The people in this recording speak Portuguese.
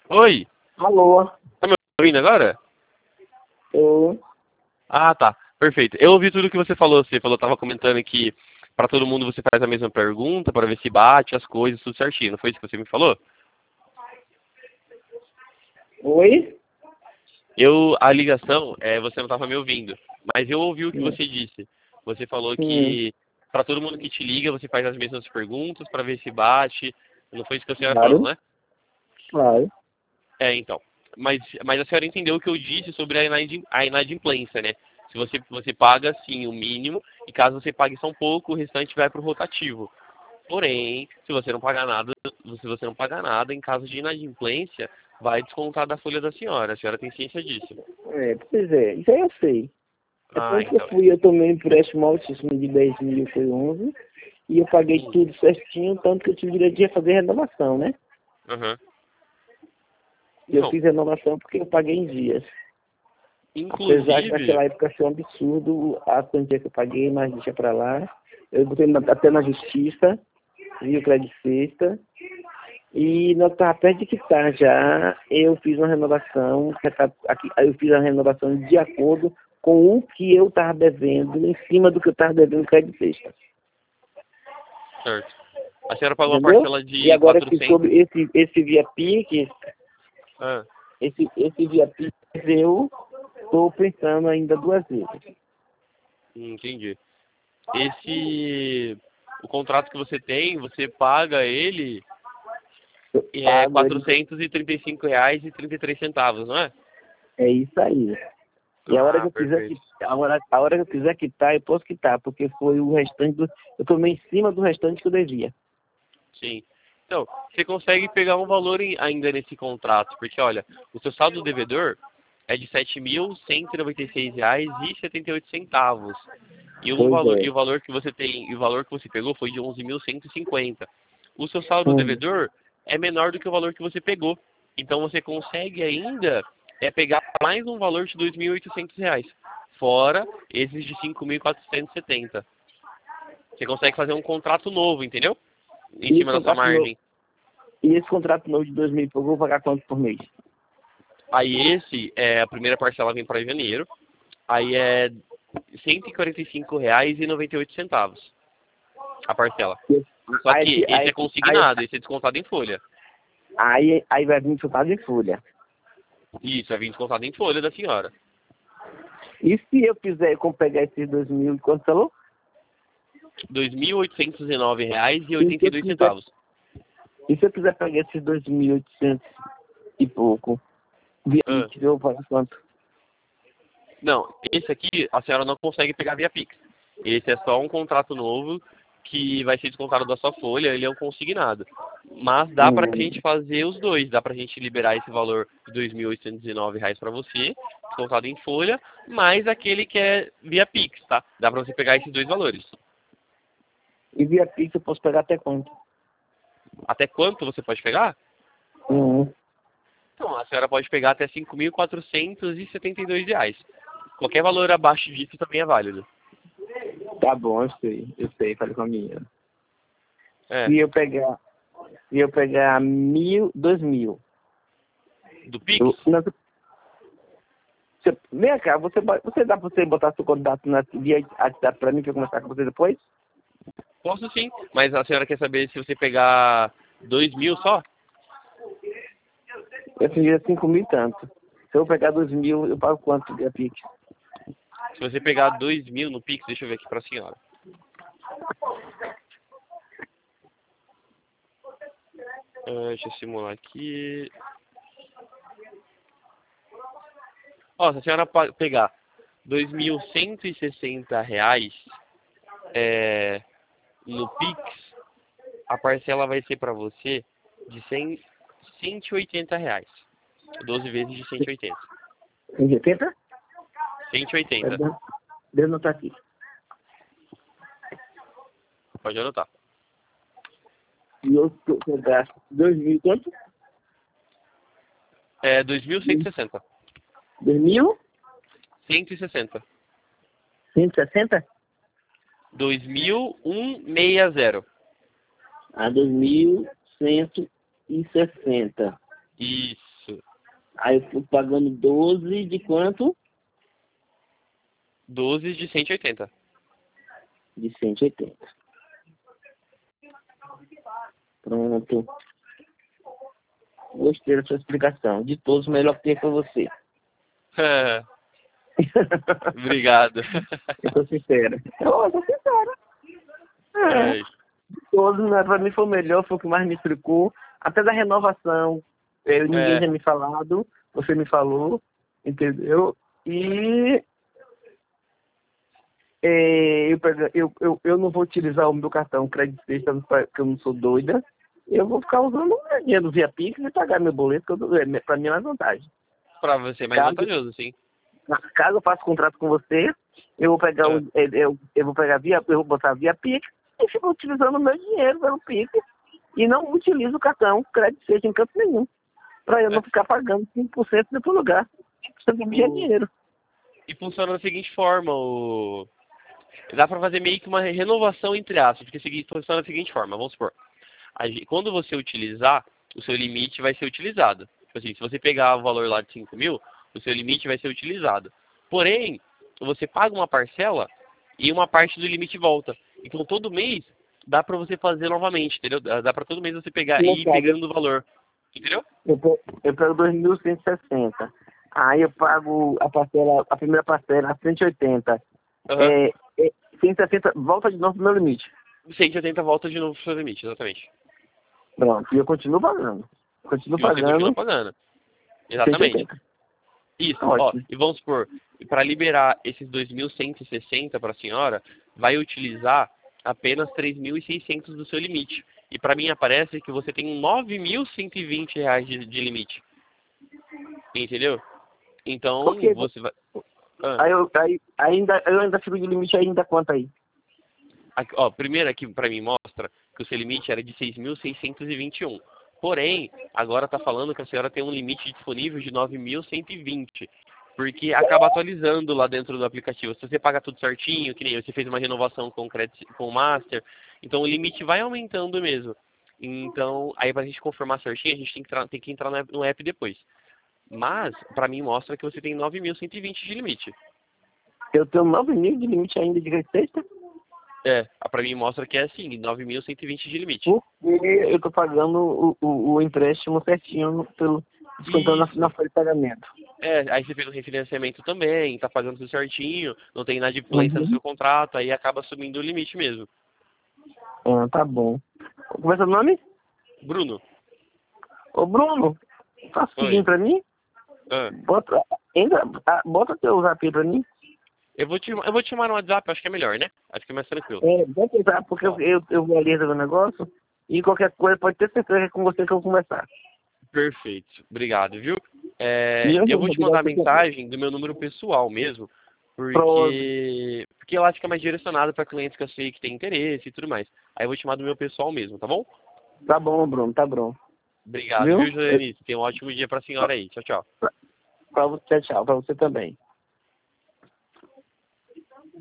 Oi, Alô? tá me ouvindo agora? Eu, Ah, tá. Perfeito. Eu ouvi tudo que você falou. Você falou, tava comentando que pra todo mundo você faz a mesma pergunta para ver se bate as coisas, tudo certinho. Não foi isso que você me falou? oi? A ligação, você não tava me ouvindo, mas eu ouvi o que Sim, você disse. Você falou sim, que pra todo mundo que te liga, você faz as mesmas perguntas para ver se bate. Não foi isso que a senhora falou, claro, né? claro. Então. Mas a senhora entendeu o que eu disse sobre a inadimplência, né? Se você paga, sim, o mínimo, e caso você pague só um pouco, o restante vai para o rotativo. Porém, se você não pagar nada, em caso de inadimplência, vai descontar da folha da senhora. A senhora tem ciência disso. Pois é, isso aí eu sei. É Ah, tanto que então. eu tomei um empréstimo altíssimo de 10 mil, foi 11, e eu paguei Hum, tudo certinho, tanto que eu tive direito de fazer renovação, né? aham. E eu Então, fiz renovação porque eu paguei em dias. Apesar que inclusive, naquela época achei um absurdo a quantia que eu paguei, mas deixa pra lá. Eu botei até na justiça, vi o crédito sexta, e nós estava perto de quitar já, eu fiz uma renovação, eu fiz a renovação de acordo com o que eu estava devendo, em cima do que eu estava devendo no crédito sexta. certo. A senhora pagou uma Entendeu? parcela E de agora que 400. sobre esse via Pix, Ah, esse via Pix eu estou pensando ainda duas vezes. entendi. O contrato que você tem, você paga ele Eu R$ pago ele, 435,33, não é? é isso aí. E a hora que Ah, eu quiser perfeito. quitar, a hora que eu quiser quitar, eu posso quitar, porque foi o restante eu tomei em cima do restante que eu devia. Sim. Então, você consegue pegar um valor ainda nesse contrato, porque olha, o seu saldo devedor é de R$ 7.196,78. Pois é. E o valor que você tem, e o valor que você pegou foi de 11.150. O seu saldo Hum. devedor é menor do que o valor que você pegou. Então você consegue ainda pegar mais um valor de R$ 2.800, fora esses de 5.470. Você consegue fazer um contrato novo, entendeu? Em E esse cima da sua contrato novo, margem. e esse contrato novo de 2000 eu vou pagar quanto por mês? Aí a primeira parcela vem para janeiro. Aí é R$ 145,98 a parcela. Só Aí, que esse aí, é consignado, esse é descontado em folha. aí vai vir chutado em folha. Isso, vai vir descontado em folha da senhora. E se eu fizer, como pegar esses 2000, quanto falou? R$ 2.809,82. E se eu quiser, e se eu quiser pegar esses 2.800 e pouco, via Ah, Pix, eu vou pagar quanto? não, esse aqui a senhora não consegue pegar via Pix. Esse é só um contrato novo que vai ser descontado da sua folha, ele é um consignado. Mas dá pra Hum. gente fazer os dois, dá pra gente liberar esse valor de R$ 2.819 para você, descontado em folha, mais aquele que é via Pix, tá? Dá pra você pegar esses dois valores. E via Pix eu posso pegar até quanto? Até quanto você pode pegar? Hum. Então, a senhora pode pegar até R$ 5.472. Qualquer valor abaixo disso também é válido. Tá bom, eu sei, falei com a minha. É, Se eu pegar, se eu pegar 2.000, do Pix? não, vem cá, você dá pra você botar seu contato via WhatsApp pra mim que eu conversar com você depois? Posso sim, mas a senhora quer saber se você pegar 2.000 só? Eu fiz 5.000 e tanto. Se eu pegar 2.000, eu pago quanto via Pix? Se você pegar 2.000 no Pix, deixa eu ver aqui pra senhora. Deixa eu simular aqui. Ó, se a senhora pegar R$ 2.160 no Pix, a parcela vai ser para você de R$ 180. 12 vezes de 180. 180? 180. Deus não tá aqui. Pode anotar. E eu gasto 2.000 quanto? É 2.160. 2.160? 160. 2.160. A 2.160. Isso. Aí eu fico pagando 12 de quanto? 12 de 180. De 180. Pronto. Gostei da sua explicação. De todos, o melhor que tem foi você. Obrigado. Eu tô sincero. Eu tô sincero. É, De todos, né, pra mim foi o melhor, foi o que mais me explicou. Até da renovação, ninguém é, tinha me falado, você me falou, entendeu? E eu não vou utilizar o meu cartão Credit System porque eu não sou doida. Eu vou ficar usando o meu dinheiro via Pix e pagar meu boleto, que pra mim é mais vantagem. pra você é mais Caso, vantajoso, sim. caso eu faça contrato com você, eu vou pegar É, eu vou pegar eu vou botar via Pix e fico utilizando o meu dinheiro pelo Pix e não utilizo o cartão Credit System em canto nenhum. Pra eu é. não ficar pagando 5% no outro lugar. 5% do meu dinheiro. E funciona da seguinte forma, dá pra fazer meio que uma renovação entre aspas, porque funciona da seguinte forma, vamos supor, quando você utilizar, o seu limite vai ser utilizado. Tipo assim, se você pegar o valor lá de 5 mil, o seu limite vai ser utilizado. Porém, você paga uma parcela e uma parte do limite volta. Então todo mês dá pra você fazer novamente, entendeu? Dá pra todo mês você pegar e ir pegando o valor. Entendeu? Eu pego 2.160. Aí eu pago a primeira parcela, 180. Aham. É, 160 volta de novo pro meu limite. 180 volta de novo pro seu limite, exatamente. Pronto. E eu continuo pagando. Continuo E você continua pagando pagando. Exatamente. 180. Isso, ó, Ótimo. e vamos supor, para liberar esses 2.160 para a senhora, vai utilizar apenas 3.600 do seu limite. E para mim aparece que você tem 9.120 reais de limite. Entendeu? Então, Porque você vai... Ah, eu ainda fico de limite ainda quanto aí? ó, primeiro aqui para mim mostra que o seu limite era de 6.621. Porém, agora está falando que a senhora tem um limite disponível de 9.120. Porque acaba atualizando lá dentro do aplicativo. Se você paga tudo certinho, que nem você fez uma renovação com o Master, então o limite vai aumentando mesmo. Então, aí pra gente confirmar certinho, a gente tem que entrar no app depois. Mas, pra mim, mostra que você tem 9.120 de limite. Eu tenho 9 mil de limite ainda de receita? É, pra mim mostra que é assim, 9.120 de limite. Porque eu tô pagando o empréstimo certinho descontando na Isso. folha de pagamento. É, aí você fez o refinanciamento também, tá pagando tudo certinho, não tem inadimplência no Uhum. seu contrato, aí acaba subindo o limite mesmo. Ah, tá bom. Como é seu nome? Bruno, Ô, Bruno, faça o oi. seguinte pra mim. Ah, Bota teu zap aí pra mim. eu vou te chamar no WhatsApp, acho que é melhor, né? Acho que é mais tranquilo. Bota o zap, porque eu vou ali resolver o negócio. E qualquer coisa, pode ter certeza que é com você que eu vou conversar. Perfeito, obrigado, viu? É, Meu eu vou irmão, te mandar obrigado a por ter. mensagem do meu número pessoal mesmo, Pronto. porque eu acho que é mais direcionado para clientes que eu sei que tem interesse e tudo mais. Aí eu vou te chamar do meu pessoal mesmo, tá bom? Tá bom, Bruno, tá bom. Obrigado, Viu? viu, José? Tenha um ótimo dia pra senhora aí. Tchau, tchau. Pra você, tchau, pra você também.